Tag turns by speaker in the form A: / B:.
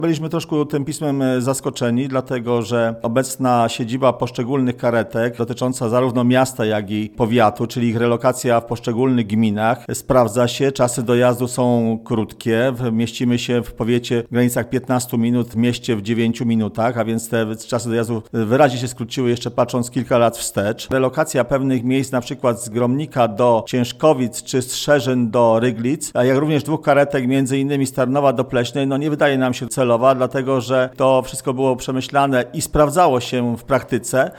A: Byliśmy troszkę tym pismem zaskoczeni, dlatego że obecna siedziba poszczególnych karetek dotycząca zarówno miasta, jak i powiatu, czyli ich relokacja w poszczególnych gminach, sprawdza się. Czasy dojazdu są krótkie. Mieścimy się w powiecie w granicach 15 minut, w mieście w 9 minutach, a więc te czasy dojazdu wyraźnie się skróciły jeszcze patrząc kilka lat wstecz. Relokacja pewnych miejsc, na przykład z Gromnika do Ciężkowic czy z Szerzyn do Ryglic, a jak również 2 karetek między innymi z Tarnowa do Pleśnej, nie wydaje nam się celowa, dlatego że to wszystko było przemyślane i sprawdzało się w praktyce.